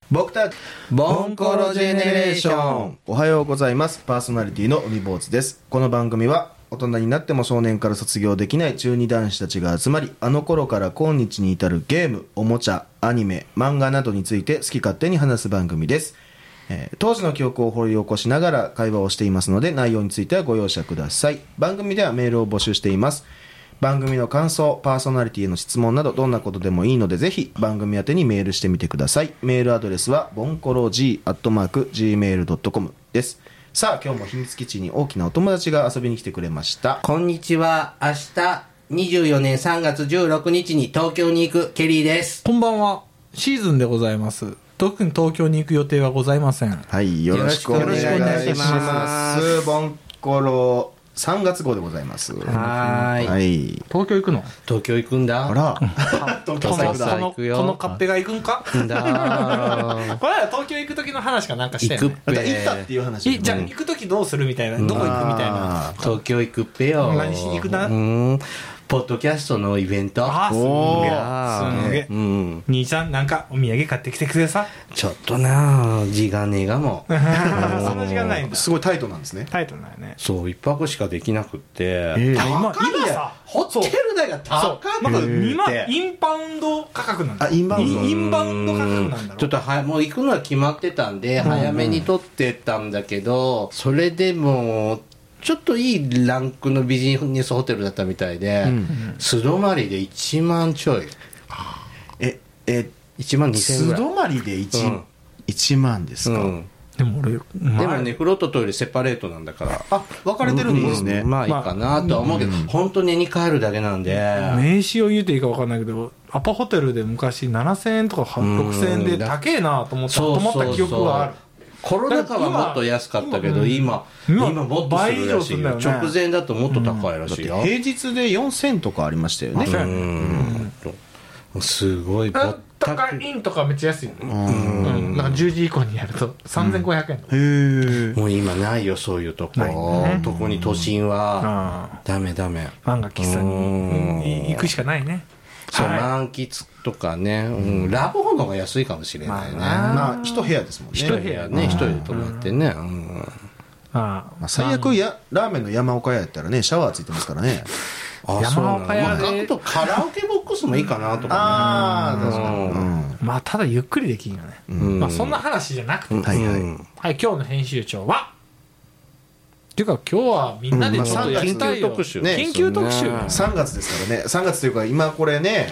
僕たちボンコロジェネレーション。おはようございます。パーソナリティの海坊主です。この番組は大人になっても少年から卒業できない中二男子たちが集まり、あの頃から今日に至るゲーム、おもちゃ、アニメ、漫画などについて好き勝手に話す番組です。当時の記憶を掘り起こしながら会話をしていますので、内容についてはご容赦ください。番組ではメールを募集しています。番組の感想、パーソナリティへの質問などどんなことでもいいので、ぜひ番組宛てにメールしてみてください。メールアドレスはボンコロ G@gmail.com です。さあ、今日も秘密基地に大きなお友達が遊びに来てくれました。 こんにちは。明日24年3月16日に東京に行くケリーです。 こんばんは。シーズンでございます。特に東京に行く予定はございません。 はい、よろしくお願いします。ボンコロ3月号でございます。 はい。 東京行くの？ 東京行くんだ。 あら、 東京行くだ。このカッペが行くんか？これは東京行く時の話かなんかしてんね。 行くっぺ。 行ったっていう話。 じゃあ行く時どうするみたいな。どこ行くみたいな。 東京行くっぺよ。 何しに行くな？ ポッドキャストのイベント。 あ、すげえ。兄ちゃんなんかお土産買ってきてくれさ。 ちょっとな時間ねえがも。 そんな時間ないんだ。 すごいタイトなんですね。 タイトなんやね。 そう、一泊しかできなくって。 今さ、 ホテル代が高くなんかて。 インバウンド価格なんだ。 インバウンド価格なんだろ。 ちょっともう行くのは決まってたんで、早めに取ってたんだけど、それでも、ちょっといいランクのビジネスホテルだったみたいで、素泊まりで1万ちょい。1万2000円ぐらい。 素泊まりで 1万ですか。 でも俺、 でもね、風呂とトイレセパレートなんだから。 あ、分かれてるんですね。 まあいいかなとは思うけど、本当に寝に帰るだけなんで。 名刺を言うていいか分かんないけど、アパホテルで昔7000円とか6000円で高えなと思った記憶がある。 コロナ禍はもっと安かったけど、今もっとするらしいよ。直前だともっと高いらしいよ。 平日で4000とかありましたよね。 すごいぼったくインとかめっちゃ安いの。なんか10時以降にやると3500円。 もう今ないよ、そういうとこ。特に都心はダメ。 漫画喫茶に行くしかないね。 そう、満喫とかね、ラブホの方が安いかもしれないね。 まあ一部屋ですもんね。 一部屋ね、一人で泊まってね。 最悪ラーメンの山岡屋やったらね、シャワーついてますからね。 山岡屋であとカラオケボックスもいいかなとかね。 まあただゆっくりできんよね。まあそんな話じゃなくて、はい、今日の編集長はっていうか今日はみんなでちょっとやりたいよ。緊急特集。 3月ですからね。3月というか今これね、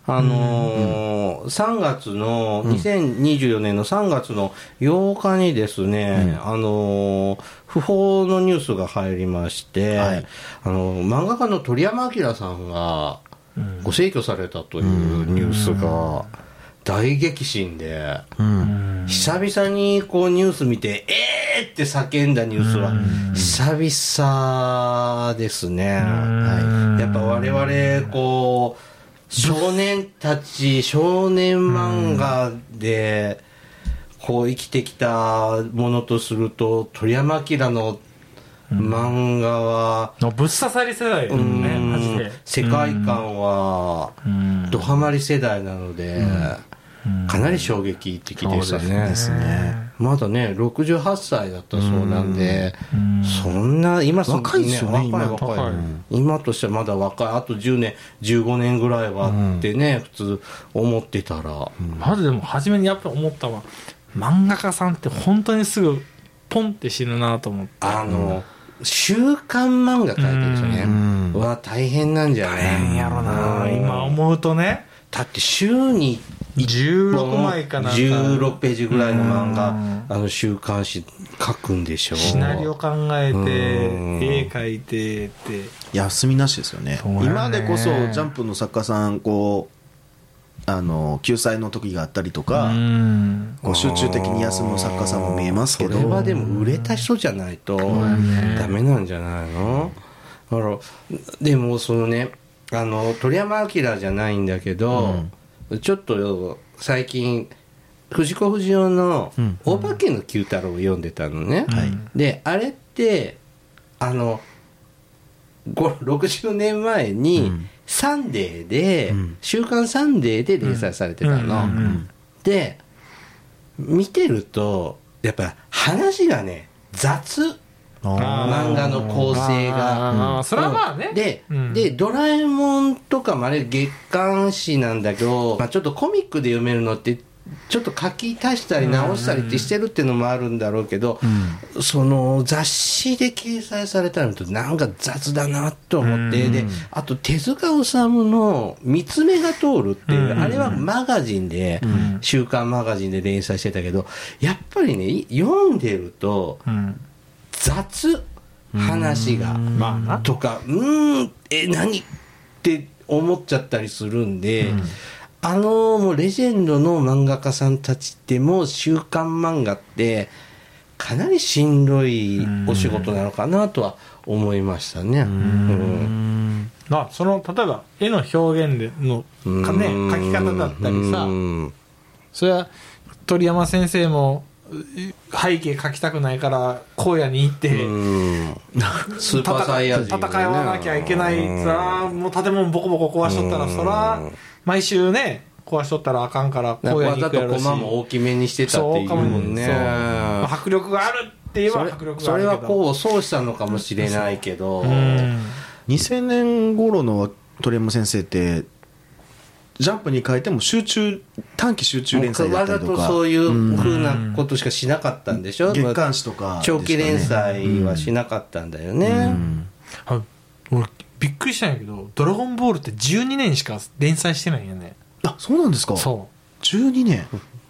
3月の、2024年の3月の8日にですね、不法のニュースが入りまして、漫画家の鳥山明さんがご逝去されたというニュースが大激震で、久々にこうニュース見て、って叫んだニュースは久々ですね。やっぱ我々こう少年漫画でこう生きてきたものとすると、鳥山明の漫画はぶっ刺さり世代だよね、マジで。 世界観はドハマり世代なので、かなり衝撃的でしたね。まだね68歳だったそうなんで、そんな今若いですよね。 若い今としてはまだ若い。あと10年15年ぐらいはってね、普通思ってたら、 まずでも初めにやっぱ思ったわ、漫画家さんって本当にすぐポンって死ぬなと思って。 週刊漫画描いてる人ねは大変なんじゃない？ 大変やろな今思うとね。 だって週に 16枚かなんか 16ページぐらいの漫画週刊誌書くんでしょう。 シナリオ考えて絵描いてって休みなしですよね。今でこそジャンプの作家さんこう救済の時があったりとか、こう集中的に休む作家さんも見えますけど、 それはでも売れた人じゃないとダメなんじゃないの？でもそのね鳥山明じゃないんだけど、ちょっと最近藤子不二雄の「お化けの Q 太郎」を読んでたのね、であれって60年前にサンデーで、週刊サンデーで連載されてたの、で見てるとやっぱ話がね雑、漫画の構成が、 それはまあね、 でドラえもんとかもあれ月刊誌なんだけど、ちょっとコミックで読めるのってちょっと書き足したり直したりってしてるっていうのもあるんだろうけど、その雑誌で掲載されたのとなんか雑だなと思って、であと手塚治虫の「三つ目が通る」っていう、あれはマガジンで、週刊マガジンで連載してたけど、やっぱりね読んでると雑、話がとか何って思っちゃったりするんで、もうレジェンドの漫画家さんたちってもう週刊漫画ってかなりしんどいお仕事なのかなとは思いましたね。 その例えば絵の表現での描き方だったりさ、それは鳥山先生も背景描きたくないから荒野に行ってスーパーサイヤ人戦わなきゃいけない。そらもう建物ボコボコ壊しとったらそら毎週ね壊しとったらあかんから荒野に行くやろし、 わざとコマも大きめにしてたっていうもんね。 迫力があるって言えば迫力があるけど、 それはこうそうしたのかもしれないけど、 2000年頃の鳥山先生ってジャンプに変えても短期集中連載だったりとか、 わざとそういう風なことしかしなかったんでしょ。 月刊誌とか、 長期連載はしなかったんだよね。 俺びっくりしたんやけど、ドラゴンボールって12年しか連載してないんやね。 あ、そうなんですか。 そう 12年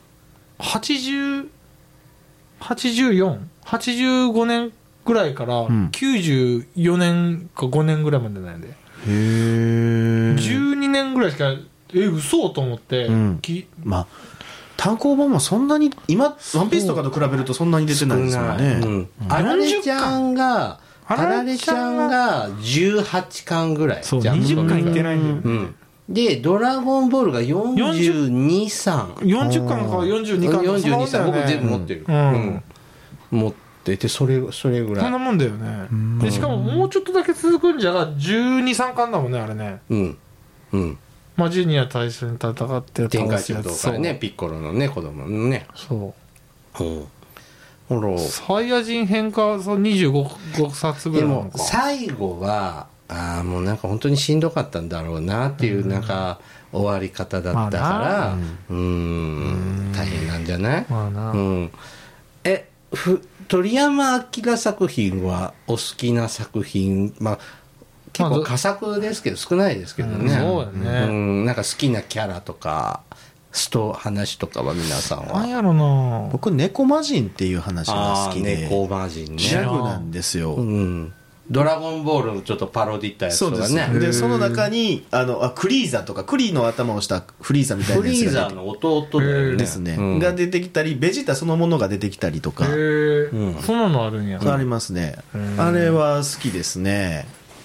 85年ぐらいから94年か5年ぐらいまでなんで、 へえ。 12年ぐらいしか嘘と思って、 まあ単行本もそんなに今ワンピースとかと比べるとそんなに出てないですよね。 あられちゃんが18巻ぐらい。 そう20巻いってないんだよね。 でドラゴンボールが42、3 40巻か42巻 42、3僕全部持ってる。持っててそれぐらい。そんなもんだよね。でしかももうちょっとだけ続くんじゃが12、3巻だもんねあれね。まあジュニアと一緒に戦って天下一武道会ね、ピッコロのね子供のね。 そう。サイヤ人編か25冊ぐらいなのか。 でも最後はもうなんか本当にしんどかったんだろうなっていうなんか終わり方だったから大変なんじゃない。鳥山明作品はお好きな作品、結構佳作ですけど少ないですけどね。 そうだね。 なんか好きなキャラとか話とかは皆さんは。 なんやろな。 僕猫魔人っていう話が好きで。 猫魔人ね。 ギャグなんですよ。 ドラゴンボールちょっとパロディったやつとかね。 そうです。でその中にクリーザとか栗の頭をしたフリーザみたいなやつがフリーザの弟だよね。 ですね。が出てきたりベジータそのものが出てきたりとか。 そんなのあるんや。 ありますね。あれは好きですね。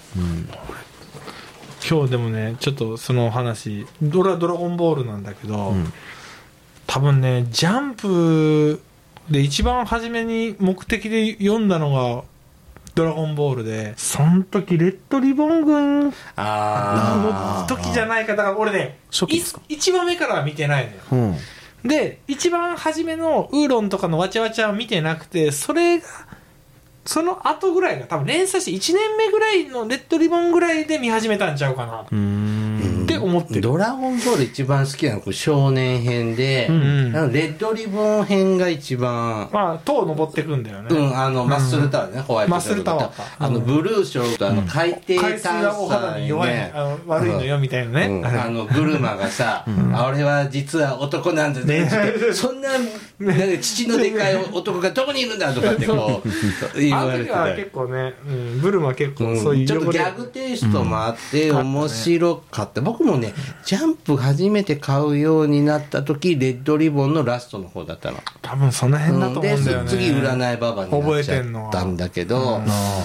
今日でもねちょっとその話ドラゴンボールなんだけど、多分ねジャンプで一番初めに目的で読んだのがドラゴンボールで、その時レッドリボン軍の時じゃないか。だから俺ね1話目からは見てないのよ、で一番初めのウーロンとかのわちゃわちゃは見てなくて、それがその後ぐらいが多分連載して1年目ぐらいのレッドリボンぐらいで見始めたんちゃうかなって思ってる。 ドラゴンボール一番好きなのは少年編で、レッドリボン編が一番塔登ってくんだよね。 マッスルタワーね、ホワイトマッスルタワーブルーショーと海底海水がお肌に弱い、悪いのよみたいなね、 ブルマがさ、俺は実は男なんだね、そんな父のでかい男がどこにいるんだとかってこうあの時は結構ね、ブルマ結構そういうちょっとギャグテイストもあって面白かった。僕もねジャンプ初めて買うようになった時レッドリボンのラストの方だったの。 多分その辺だと思うんだよね。 で次占いババになっちゃったんだけど、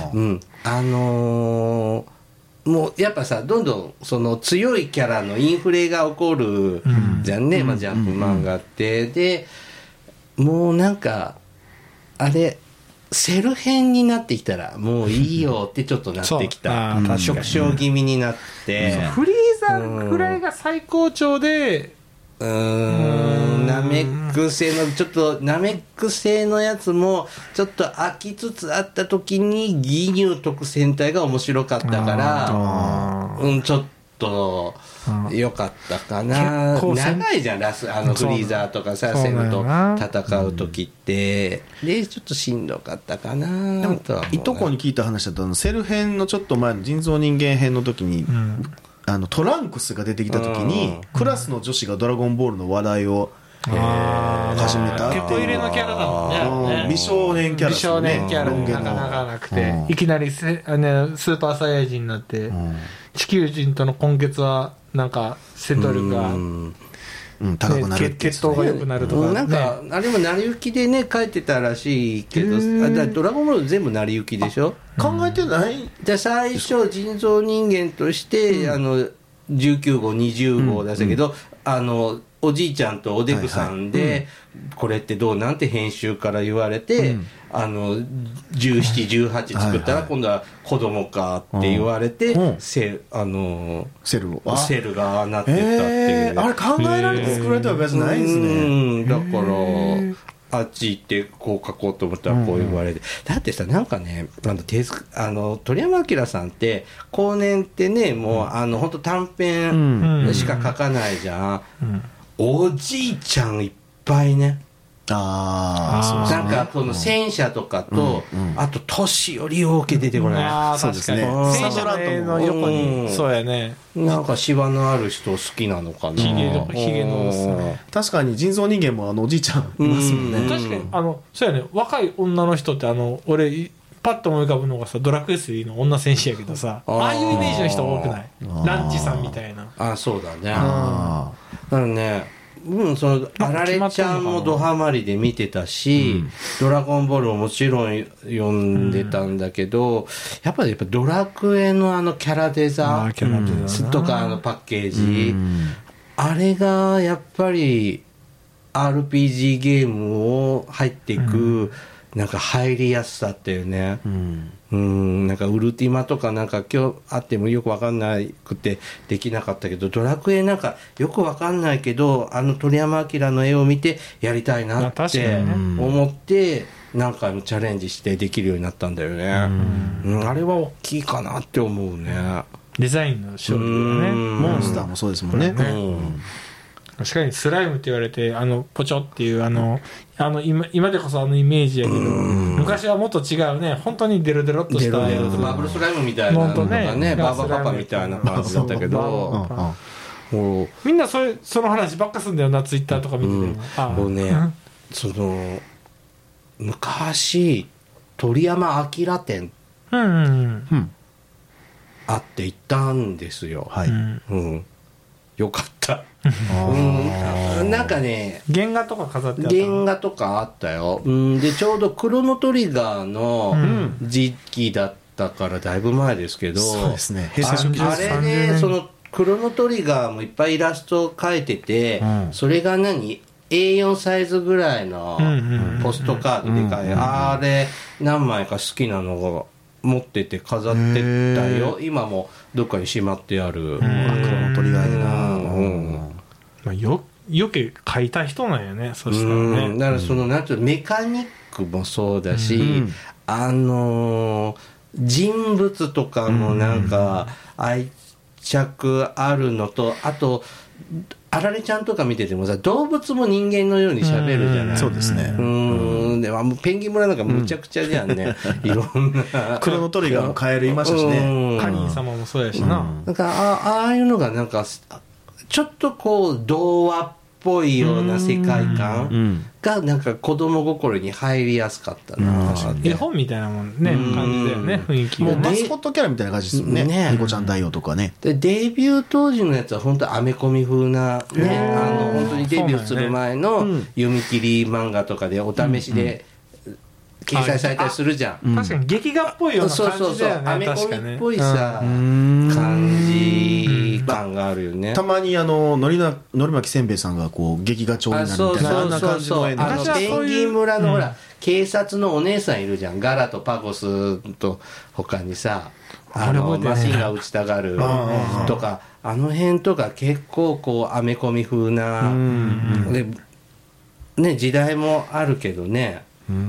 もうやっぱさどんどんその強いキャラのインフレが起こるじゃんね、ジャンプ漫画って。でもうなんかあれセル編になってきたらもういいよってちょっとなってきた。縮小気味になって、 フリーザぐらいが最高潮でナメック星のちょっとナメック星のやつもちょっと飽きつつあった時に義乳特戦隊が面白かったからちょっと良かったかな。長いじゃんフリーザーとかさセブと戦う時ってでちょっとしんどかったかな。 でもいとこに聞いた話だとセル編のちょっと前の人造人間編の時に、トランクスが出てきた時に、クラスの女子がドラゴンボールの話題を始めたっていう。 結構入れのキャラだもんね。 美少年キャラ、 美少年キャラなかなかなくて、いきなりスーパーサイヤ人になって、地球人との根結はなんか戦闘力が高くなるっていう、 血統が良くなるとか、 なんかあれも成り行きでね書いてたらしいけど、ドラゴンボール全部成り行きでしょ。 考えてない。 で最初人造人間として、19号20号出したけど、おじいちゃんとおでくさんで、これってどうなんて編集から言われて、17、18作ったら今度は子供かって言われて、セルがなってったっていう、 あれ考えられて作られたわけじゃないですね。 だからあっち行ってこう書こうと思ったらこう言われて、だってさなんかね鳥山明さんって後年ってねもう本当短編しか書かないじゃん、おじいちゃんいっぱいね。なんかこの戦車とかと、あと年寄り多け出てこない。 そうですね。戦車の横に、そうやね。 なんか芝のある人好きなのかな。 ヒゲのですね。 確かに人造人間もおじいちゃんいますもんね。 確かにそうやね。若い女の人って俺パッと思い浮かぶのがさドラクエ3の女戦士やけどさ、ああいうイメージの人多くない？ランチさんみたいな。 そうだね。だからね。あられちゃんもドハマりで見てたし、ドラゴンボールももちろん読んでたんだけど、やっぱドラクエのキャラデザとかパッケージ、あれがやっぱり RPG ゲームを入っていく、なんか入りやすさっていうね。なんかウルティマとかなんか今日あってもよくわかんなくてできなかったけど、ドラクエなんかよくわかんないけど鳥山明の絵を見てやりたいなって思って何回もチャレンジしてできるようになったんだよね。あれは大きいかなって思うね。 デザインの勝利だね。 モンスターもそうですもんね。 確かにスライムって言われてポチョっていう今でこそイメージやけど、昔はもっと違うね、本当にデロデロっとしたバブルスライムみたいなのとかね、バーバパパみたいな感じだったけど、 みんなその話ばっかすんだよな、ツイッターとか見てても。 昔鳥山明店あって行ったんですよ。よかったなんかね原画とか飾ってあった原画とかあったよ。でちょうどクロノトリガーの時期だったからだいぶ前ですけど、 そうですね。 あれね、クロノトリガーもいっぱいイラストを描いてて、それがA4 サイズぐらいのポストカードでかい、あれ何枚か好きなのが持ってて飾ってたよ。今もどっかにしまってある。 クロノトリガーやな。 よけ描いた人なんやね。そしたらね。 だからなんていうメカニックもそうだし、人物とかもなんか愛着あるのと、あとあられちゃんとか見ててもさ、動物も人間のように喋るじゃない。 そうですね。 でペンギン村なんかむちゃくちゃじゃんね。いろんなクロノトリガーのカエルいましたしね。 カニ様もそうやしな。 なんかああいうのがなんかちょっと童話っぽいような世界観がなんか子供心に入りやすかったな。 絵本みたいなもんね、感じだよね、雰囲気が。 もうマスコットキャラみたいな感じですよね。ニコちゃん大王とかね。 でデビュー当時のやつは本当アメコミ風なね、本当にデビューする前の読み切り漫画とかでお試しで掲載されたりするじゃん。 確かに劇画っぽいような感じだよね。 アメコミっぽいさ感じ感があるよね。 たまにのり巻せんべいさんがこう劇画調になるみたいな、あんな感じの絵のペンギン村のほら警察のお姉さんいるじゃん。ガラとパゴスと他にさマシンが撃ちたがるとか、 あの辺とか結構こうアメコミ風な、でね、時代もあるけどね。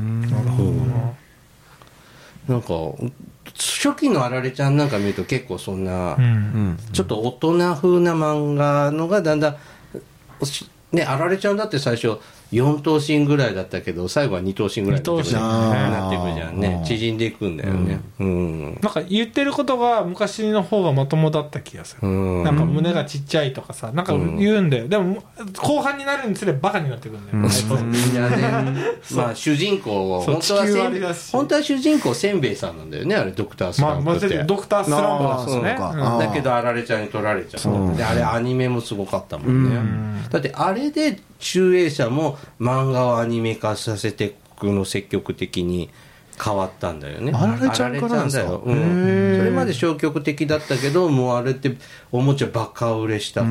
なんか初期のあられちゃんなんか見ると結構そんな、ちょっと大人風な漫画のがだんだんね、あられちゃんだって最初4頭身ぐらいだったけど最後は2頭身ぐらいになってくじゃんね。縮んでいくんだよね、 なんか言ってることが昔の方がまともだった気がする、なんか胸がちっちゃいとかさなんか言うんだよ、でも後半になるにつれバカになってくるんだよ、 みんなねまあ主人公は本当は主人公せんべいさんなんだよね、あれドクタースランプって、 ドクタースランプなんですね、 だけどあられちゃんに取られちゃう、であれアニメもすごかったもんね、だってあれで集英社も漫画をアニメ化させていくの積極的に変わったんだよね。 あられちゃんからなんですか。 それまで消極的だったけどもうあれっておもちゃバカ売れしたから、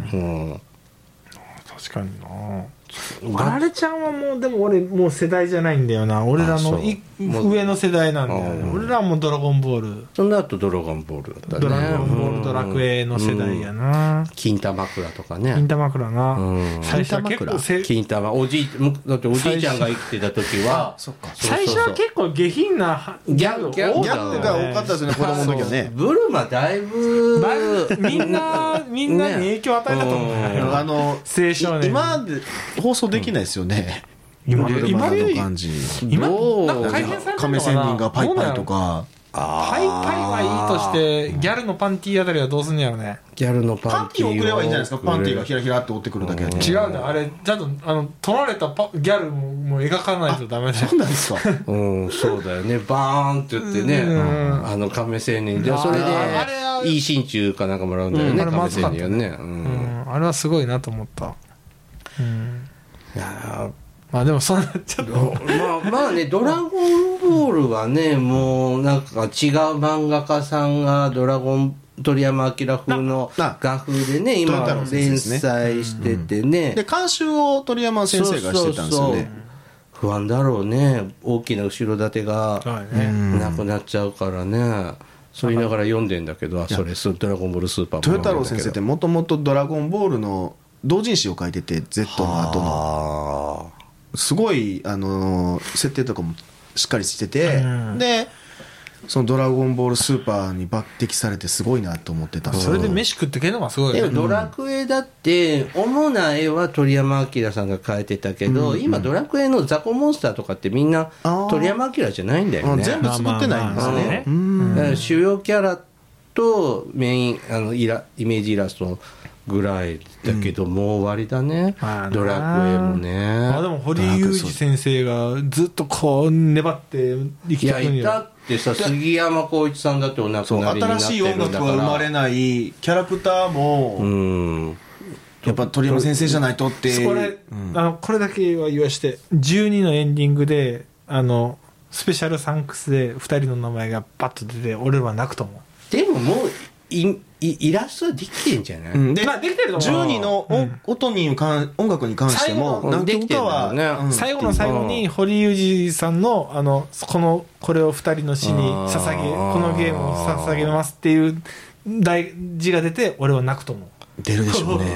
確かにな。あられちゃんはもうでも俺もう世代じゃないんだよな、俺らの上の世代なんだよね。俺らはもうドラゴンボール、 その後ドラゴンボールだったね。 ドラゴンボールドラクエの世代やな。 金玉枕とかね。 金玉枕な、最初は結構金玉だっておじいちゃんが生きてた時は最初は結構下品なギャグが多かったですね、子供の時はね。 ブルマだいぶみんなに影響を与えたと思うよ、青少年。 今で放送できないですよね、 今の感じ。 今なんか改編されてるのかな。亀仙人がパイパイとか、パイパイはいいとしてギャルのパンティーあたりはどうすんのやろね。 ギャルのパンティーを送ればいいんじゃないですか。パンティーがヒラヒラって追ってくるだけで。 違うんだ、あれちゃんと取られたギャルも描かないとダメだよ。 そうなんですか。 そうだよね、バーンって言ってね、亀仙人でそれでいい心中かなんかもらうんだよね、亀仙人はね。 あれはすごいなと思った。いやまあでもそんなちょっとまあね、ドラゴンボールはねもうなんか違う漫画家さんが鳥山明風の画風でね今連載しててね、 で監修を鳥山先生がしてたんですよね。 不安だろうね、大きな後ろ盾がなくなっちゃうからね。そう言いながら読んでんだけど、それドラゴンボールスーパーも豊太郎先生ってもともとドラゴンボールの同人誌を書いてて Z の後のすごい設定とかもしっかりしてて、でそのドラゴンボールスーパーに抜擢されてすごいなと思ってた。 それで飯食ってけるのがすごいよね。 ドラクエだって主な絵は鳥山明さんが描いてたけど、今ドラクエの雑魚モンスターとかってみんな鳥山明じゃないんだよね。 全部作ってないんですね。 だから主要キャラとメインイメージイラストぐらいだけど、もう終わりだね、ドラクエもね。 でも堀井雄二先生がずっとこう粘って生きてるんや。いたってさ、杉山浩一さんだってお亡くなりになってるんだから。 新しい音楽が生まれないキャラクターもやっぱ鳥山先生じゃないとって。 これだけは言わして12のエンディングでスペシャルサンクスで2人の名前がバッと出て俺は泣くと思う。 でももうイラストはできてんじゃない？ できてると思う。 12の音楽に関しても何曲かは最後の最後に堀井雄二さんのこれを2人の詩にこのゲームを捧げますっていう字が出て俺は泣くと思う。 出るでしょうね。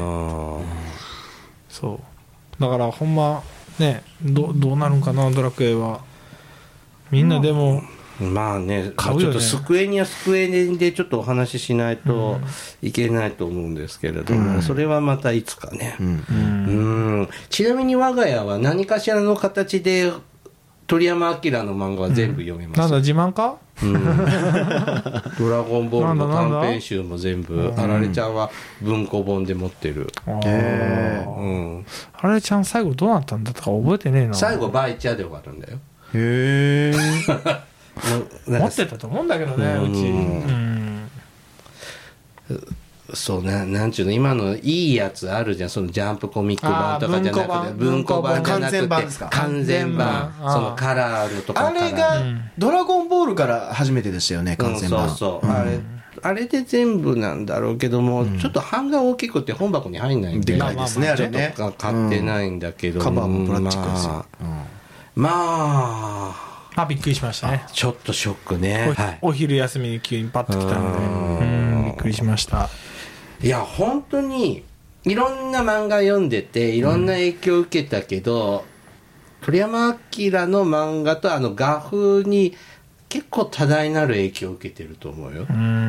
そうだからほんまねどうなるんかな、ドラクエは。みんなでもまあね、ちょっとスクエニはスクエニでちょっとお話ししないといけないと思うんですけれども、それはまたいつかね。ちなみに我が家は何かしらの形で鳥山明の漫画は全部読めます。 なんだ自慢か？ ドラゴンボールの短編集も全部、あられちゃんは文庫本で持ってる。 あられちゃん最後どうなったんだとか覚えてねえな。 最後バイチャで終わるんだよ。 へえ。 持ってたと思うんだけどね、うち。 そうね、なんちゅうの、今のいいやつあるじゃん、そのジャンプコミック版とかじゃなくて、文庫版じゃなくて、完全版、そのカラーとか。 あれがドラゴンボールから初めてでしたよね、完全版。 そう、あれで全部なんだろうけども、ちょっと版が大きくて本箱に入んないんで、 でかいですね、あれね。 ちょっと買ってないんだけど、 カバーもプラスチックですよ。 びっくりしましたね。 ちょっとショックね。 お昼休みに急にパッと来たのでびっくりしました。 いや本当にいろんな漫画読んでていろんな影響を受けたけど、鳥山明の漫画と画風に結構多大なる影響を受けてると思うよ。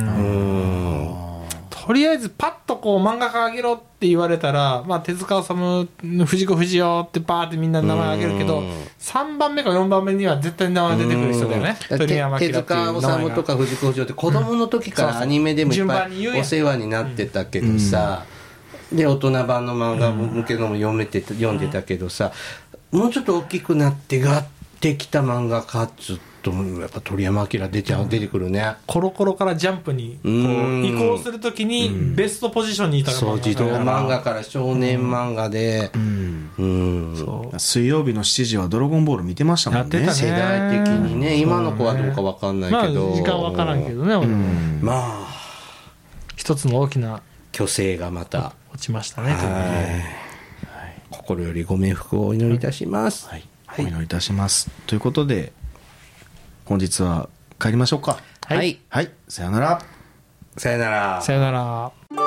とりあえずパッとこう漫画家あげろって言われたら、まあ、手塚治虫、藤子不二雄ってバーってみんな名前あげるけど、3番目か4番目には絶対名前出てくる人だよね。鳥山明っていう手塚治虫とか藤子不二雄って子供の時からアニメでもいっぱいお世話になってたけどさ、で大人版の漫画向けのも読んでたけどさ、もうちょっと大きくなってがってきた漫画家っつとやっぱ鳥山明出てくるね。 コロコロからジャンプにこう移行するときにベストポジションにいたから、 そう児童漫画から少年漫画で、 そう水曜日の7時はドラゴンボール見てましたもんね。 やってたね世代的にね。今の子はどうか分かんないけど、 まあ、時間分からんけどね、俺もまあ一つの大きな虚勢がまた落ちましたね。 心よりご冥福をお祈りいたします。 お祈りいたします。ということで本日は帰りましょうか。 はい、 さよなら。 さよなら。 さよなら。